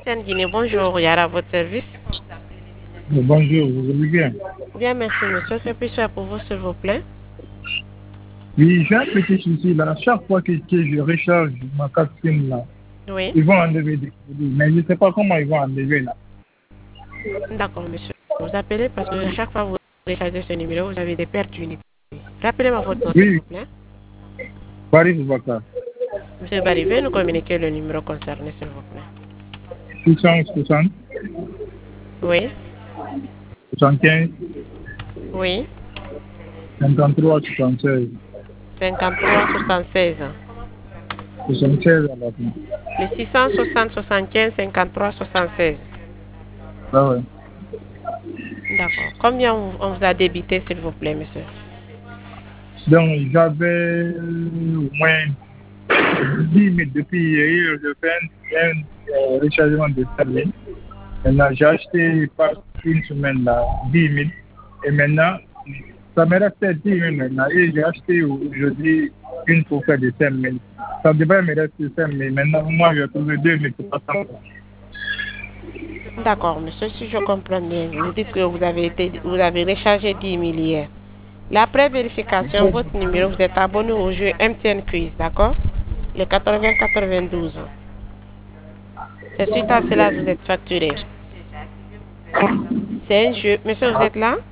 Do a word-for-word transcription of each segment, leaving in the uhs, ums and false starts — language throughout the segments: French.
M T N Guinée, bonjour, Yara, à votre service. Bonjour, vous allez bien? Bien, merci, monsieur. Que puis-je faire pour vous, s'il vous plaît? Oui, j'ai un petit souci là. À chaque fois que, que je recharge ma carte SIM là, Oui. ils vont enlever des crédits. Mais je ne sais pas comment ils vont enlever là. D'accord, monsieur. Vous appelez parce que à chaque fois que vous rechargez ce numéro, vous avez des pertes d'unité. Rappelez-moi votre nom, s'il Oui, vous plaît. Paris Boubacar. Monsieur Barry, veuillez nous communiquer le numéro concerné, s'il vous plaît. six cent soixante, Oui. soixante-quinze, Oui. cinquante-trois, soixante-seize. cinquante-trois soixante-seize. soixante-seize à la fin. Le six cent soixante soixante-quinze cinquante-trois soixante-seize. Ah ouais. D'accord. Combien on, on vous a débité, s'il vous plaît, monsieur? Donc j'avais au moins dix mille depuis hier. Je fais un, un euh, rechargement de service. Maintenant, j'ai acheté par une semaine là, dix mille. Et maintenant, ça me restait dix mille maintenant. Et j'ai acheté aujourd'hui une pour faire de cinq mille. Ça devrait me rester cinq mille. Maintenant, moi, j'ai trouvé deux mille trois cents. D'accord, monsieur, si je comprends bien, vous dites que vous avez été, vous avez rechargé dix mille hier. Après vérification, votre numéro, vous êtes abonné au jeu M T N Quiz, d'accord? Le quatre-vingts quatre-vingt-douze. C'est suite à cela que vous êtes facturé. C'est un jeu. Monsieur, vous êtes là?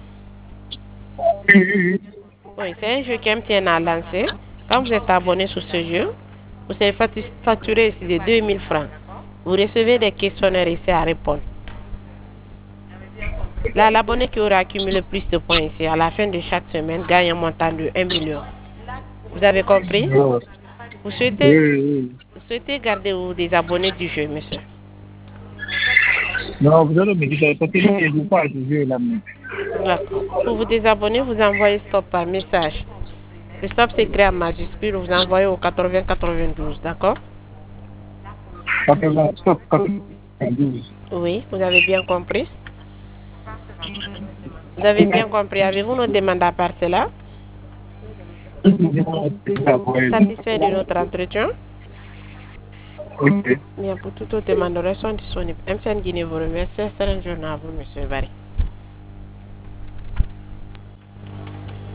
Oui, c'est un jeu que M T N a lancé. Quand vous êtes abonné sur ce jeu, vous serez facturé ici de deux mille francs. Vous recevez des questionnaires ici à répondre. Là, l'abonné qui aura accumulé le plus de points ici à la fin de chaque semaine gagne un montant de un million. Vous avez compris? Vous souhaitez, vous souhaitez garder ou désabonner du jeu, monsieur? Non, vous allez me dire, parce que je ne joue pas à ce jeu là. D'accord. Pour vous désabonner, vous envoyez stop par message. Le stop s'écrit en majuscule, vous envoyez au quatre-vingts quatre-vingt-douze, d'accord? quatre-vingts, stop, quatre-vingt-douze. Oui, vous avez bien compris? Vous avez bien compris. Avez-vous nos demandes à part cela? Satisfait de notre entretien? Ok. Bien, pour toute autre demande, nous restons disponibles. M T N Guinée vous remercie. Excellente journée à vous, monsieur Barry.